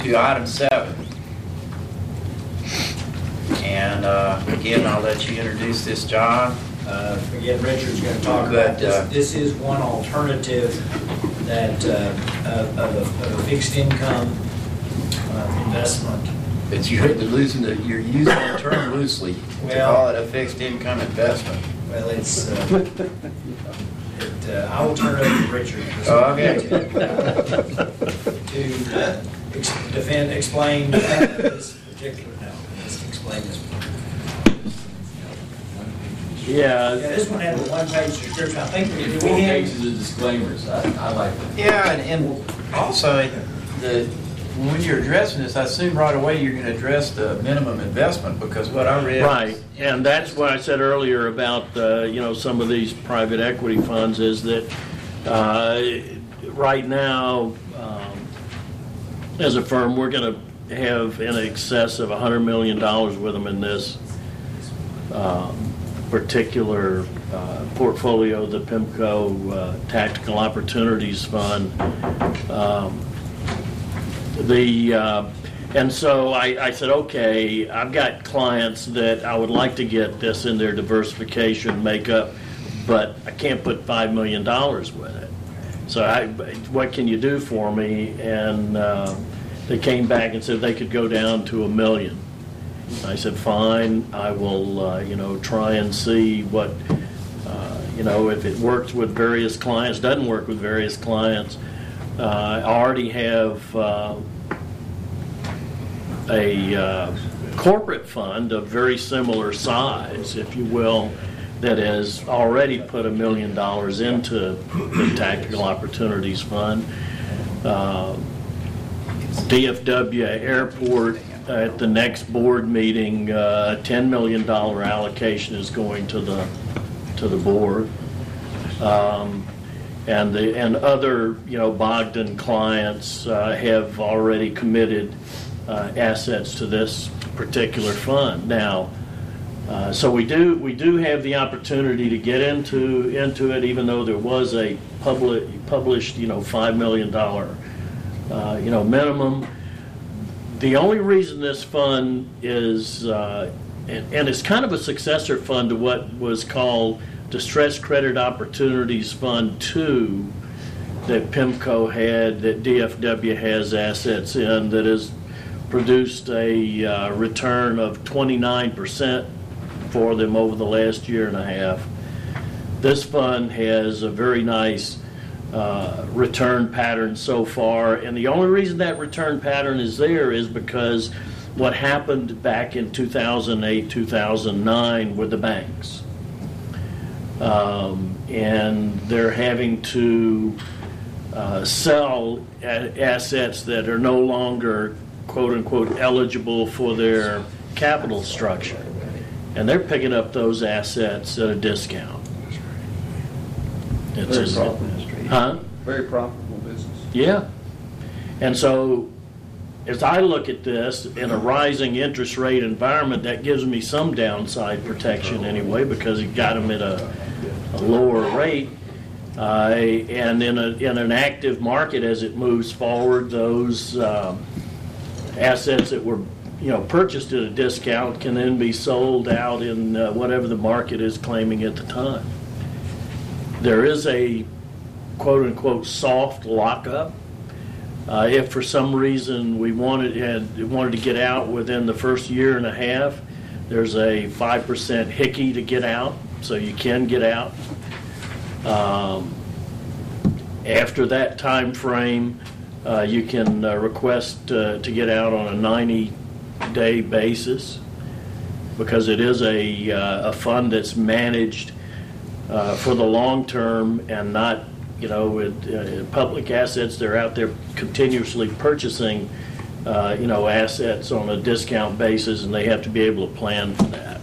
to item 7. And again, I'll let you introduce this, John. Again, Richard's going to talk about this. This is one alternative that of a fixed income investment. But you're using the term loosely to call it a fixed income investment. Well, it's. I will turn it over to Richard. Okay. To explain this particular. No, just explain this. Yeah, This one had a one-page description. I think we 4 pages of disclaimers. I like that. Yeah, and also, when you're addressing this, I assume right away you're going to address the minimum investment, because what I read... right, and that's what I said earlier about, some of these private equity funds is that right now, as a firm, we're going to have in excess of $100 million with them in this particular portfolio, the PIMCO Tactical Opportunities Fund. And so I said, okay, I've got clients that I would like to get this in their diversification makeup, but I can't put $5 million with it. So what can you do for me? And they came back and said they could go down to $1 million. I said, fine, I will, try and see what, if it works with various clients, doesn't work with various clients. I already have a corporate fund of very similar size, if you will, that has already put $1 million into the Tactical Opportunities Fund. DFW Airport, at the next board meeting, a $10 million allocation is going to the board. And other, Bogdan clients have already committed assets to this particular fund. Now, so we do have the opportunity to get into it, even though there was a published, $5 million, minimum. The only reason this fund is, and it's kind of a successor fund to what was called Distressed Credit Opportunities Fund 2 that PIMCO had, that DFW has assets in, that has produced a return of 29% for them over the last year and a half. This fund has a very nice return pattern so far, and the only reason that return pattern is there is because what happened back in 2008, 2009 with the banks. And they're having to sell assets that are no longer, quote unquote, eligible for their capital structure. And they're picking up those assets at a discount. It's very profitable. Huh? Very profitable business. Yeah. And so as I look at this in a rising interest rate environment, that gives me some downside protection anyway, because it got them at a lower rate. And in an active market as it moves forward, those assets that were purchased at a discount can then be sold out in whatever the market is claiming at the time. There is a quote-unquote soft lockup. If for some reason we wanted to get out within the first year and a half, there's a 5% hickey to get out, so you can get out. After that time frame, you can request to get out on a 90-day basis, because it is a fund that's managed for the long term, and not, with public assets. They're out there continuously purchasing, assets on a discount basis, and they have to be able to plan for that.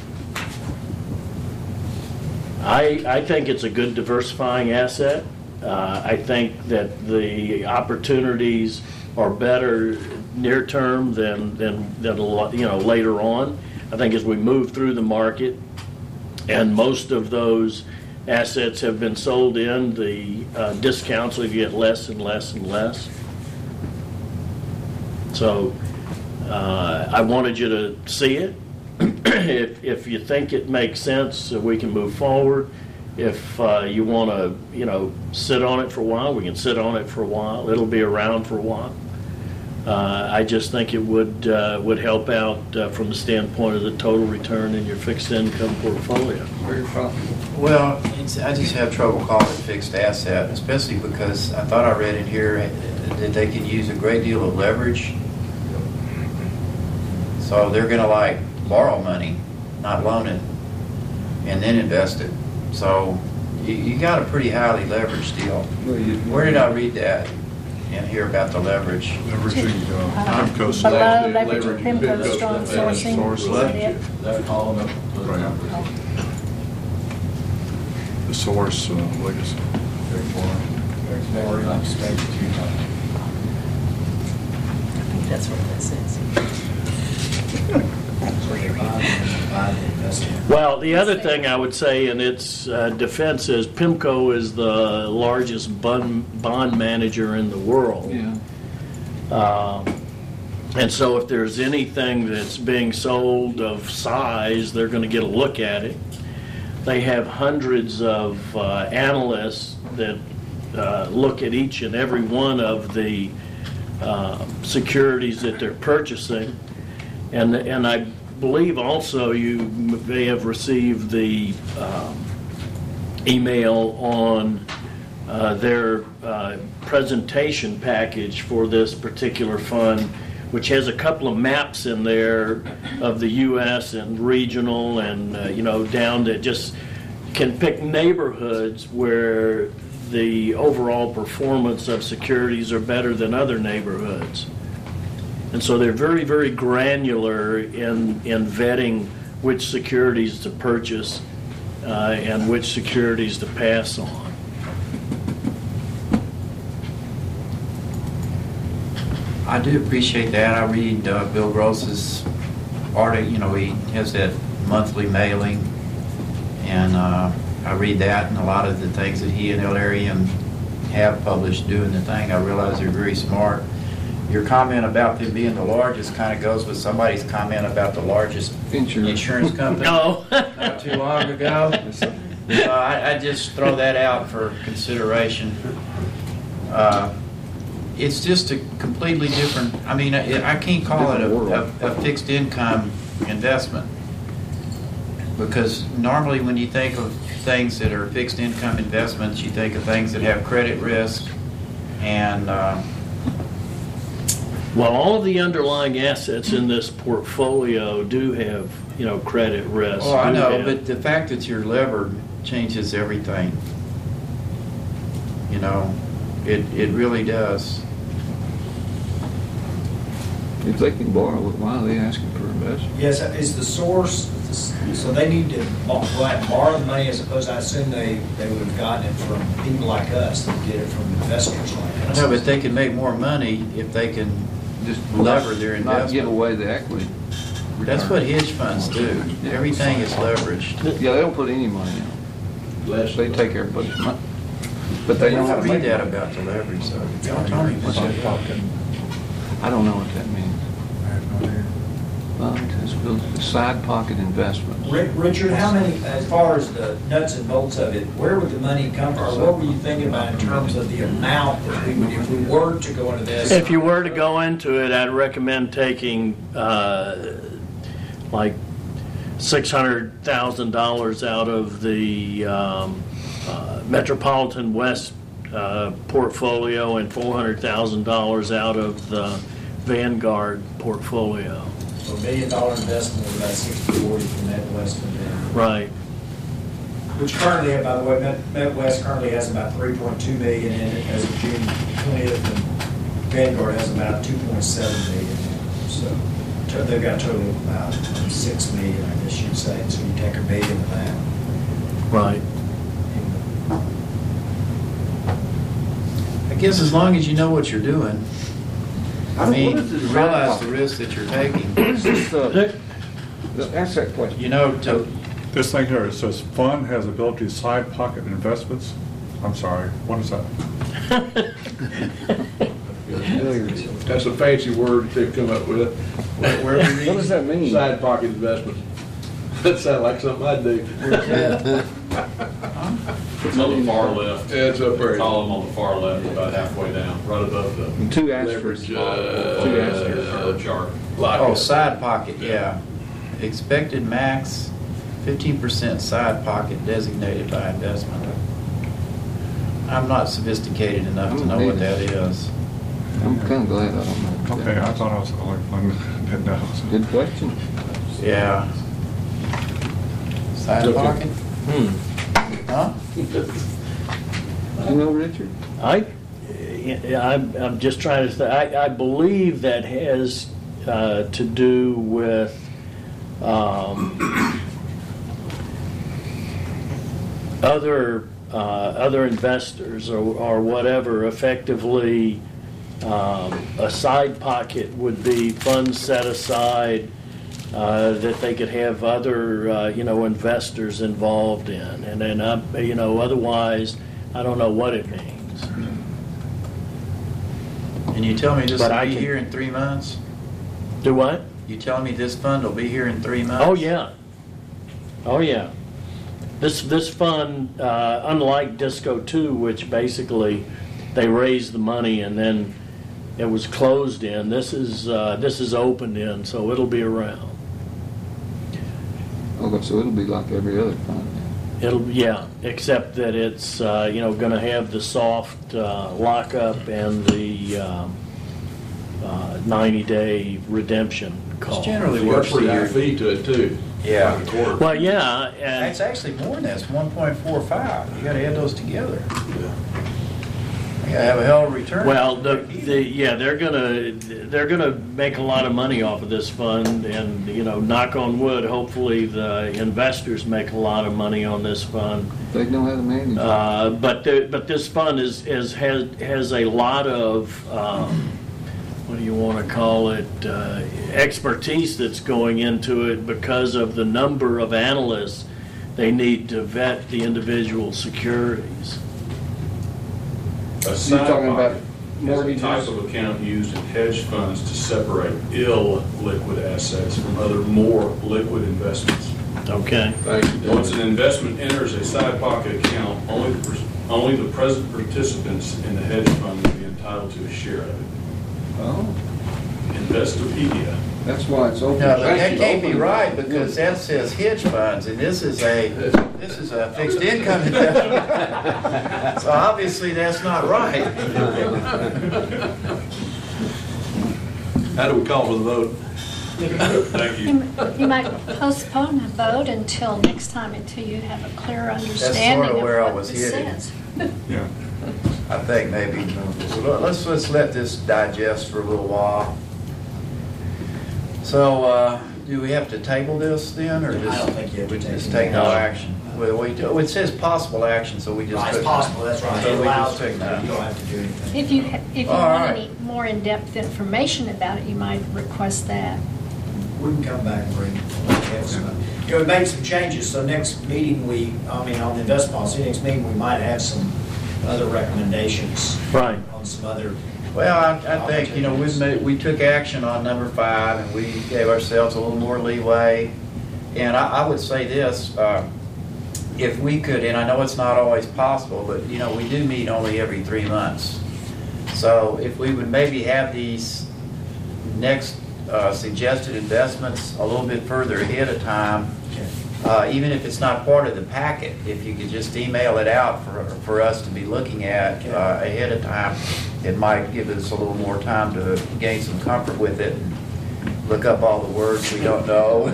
I think it's a good diversifying asset. I think that the opportunities are better near term than later on. I think as we move through the market, and most of those assets have been sold in, the discounts will get less and less and less. So I wanted you to see it. If you think it makes sense, we can move forward. If you want to, sit on it for a while, we can sit on it for a while. It'll be around for a while. I just think it would help out from the standpoint of the total return in your fixed income portfolio. Well, I just have trouble calling it fixed asset, especially because I thought I read in here that they can use a great deal of leverage. So they're going to borrow money, not loan it, and then invest it. So you got a pretty highly leveraged deal. Where did I read that and hear about the leverage? Leveraging PIMCO. Below, leveraging PIMCO strong sourcing. Source Is that it? Left column up. Right. The source legacy. That's what that says. Well, the other thing I would say in its defense is PIMCO is the largest bond manager in the world. Yeah. And so if there's anything that's being sold of size, they're going to get a look at it. They have hundreds of analysts that look at each and every one of the securities that they're purchasing. And I believe also you may have received the email on their presentation package for this particular fund, which has a couple of maps in there of the U.S. and regional and, down to just can pick neighborhoods where the overall performance of securities are better than other neighborhoods. And so they're very, very granular in vetting which securities to purchase and which securities to pass on. I do appreciate that. I read Bill Gross's article. He has that monthly mailing, and I read that and a lot of the things that he and Ilarion have published doing the thing. I realize they're very smart. Your comment about them being the largest kind of goes with somebody's comment about the largest insurance company not too long ago. I just throw that out for consideration. It's just a completely different, I can't call it a fixed income investment, because normally when you think of things that are fixed income investments, you think of things that have credit risk and well, all of the underlying assets in this portfolio do have, credit risk. Oh, I know, but the fact that you're levered changes everything. It really does. If they can borrow it, why are they asking for investment? Yes, is the source, so they need to borrow the money as opposed, I assume they would have gotten it from people like us that get it from investors like us. No, but they can make more money if they can Just lever their investment. Not give away the equity. That's what hedge funds do. Everything is leveraged. Yeah, they don't put any money in. They take everybody's money. But they know how to read make that money. about the leverage, though. Don't tell me what's that. I don't know what that means. Well, it's built side pocket investment. Richard, how many, as far as the nuts and bolts of it, where would the money come from? Or what were you thinking about in terms of the amount that we would, if we were to go into this? If you were to go into it, I'd recommend taking like $600,000 out of the Metropolitan West portfolio and $400,000 out of the Vanguard portfolio. So $1 million investment was about 60/40 from MetWest and Vanguard. Right. Which currently, by the way, MetWest currently has about $3.2 million in it as of June 20th, and Vanguard has about $2.7 million in it. So they've got a total of about $6 million, I guess you'd say. So you take $1 million of that. Right. I guess as long as you know what you're doing, What is this realize side the pocket? risk that you're taking. What's this, ask that question. This thing here, it says fund has ability to side pocket investments. I'm sorry, what is that? That's a fancy word that they've come up with. Where we read? What does that mean? Side pocket investment. That sounds like something I'd do. It's on the far left. Yeah, it's up there. Column on the far left, about halfway down, right above the And two asterisks. leverage chart. Oh, side pocket, yeah. Expected max 15% side pocket designated by investment. I'm not sophisticated enough to know what that is. I'm kind of glad I don't know. Okay, I thought I was the only one that didn't know. Good question. Yeah. Side Okay. pocket? Huh? You know, Richard? I'm just trying to, I believe that has to do with other investors or whatever. Effectively, a side pocket would be funds set aside that they could have other, investors involved in. And then, otherwise, I don't know what it means. And you tell me this But will I be can- here in 3 months? Do what? You telling me this fund will be here in 3 months? Oh, yeah. Oh, yeah. This fund, unlike Disco 2, which basically they raised the money and then it was closed in, this is opened in, so it'll be around. Okay, so it'll be like every other fund. Yeah, except that it's, gonna have the soft lockup and the 90-day redemption call. It's generally You got a works pretty high here. fee to it too. Yeah. Like a quarter. Well, yeah, and It's actually more than that, it's 1.45. You gotta add those together. You gotta have a hell of a return. well, they're gonna make a lot of money off of this fund, and knock on wood, hopefully the investors make a lot of money on this fund. They know how to manage it. But this fund has a lot of what do you want to call it, expertise that's going into it because of the number of analysts they need to vet the individual securities. A You're side talking about pocket is a mortgages? type of account used in hedge funds to separate illiquid assets from other more liquid investments. Okay. Thank you, Dave. Once an investment enters a side pocket account, only the present participants in the hedge fund will be entitled to a share of it. Oh, Investopedia. that's why it's open. No, but that Actually, can't be open. right because that says hedge funds and this is a fixed income investment. So obviously that's not right. How do we call for the vote? Thank you. You might postpone the vote until next time, until you have a clearer understanding of where I what was this headed. says. Yeah. I think maybe, let's let this digest for a little while. So, do we have to table this then, or I just? don't think you have to we take just any take no action. action? Well, it says possible action, so we just. Right, it's took- possible, that's right. So It we allows, just took you none. don't have to do anything. If you All want right. any more in-depth information about it, you might request that. We can come back and bring, we made some changes, so next meeting on the investment policy, next meeting, we might have some other recommendations Right. on some other. Well, I think, we took action on number 5 and we gave ourselves a little more leeway. And I would say this, if we could, and I know it's not always possible, but, we do meet only every 3 months. So if we would maybe have these next suggested investments a little bit further ahead of time, even if it's not part of the packet, if you could just email it out for us to be looking at ahead of time, it might give us a little more time to gain some comfort with it and look up all the words we don't know.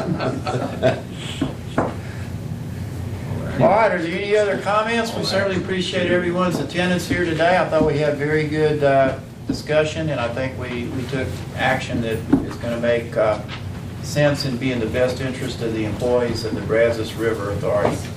All right, are there any other comments? We certainly appreciate everyone's attendance here today. I thought we had very good discussion, and I think we took action that is going to make sense and be in the best interest of the employees of the Brazos River Authority.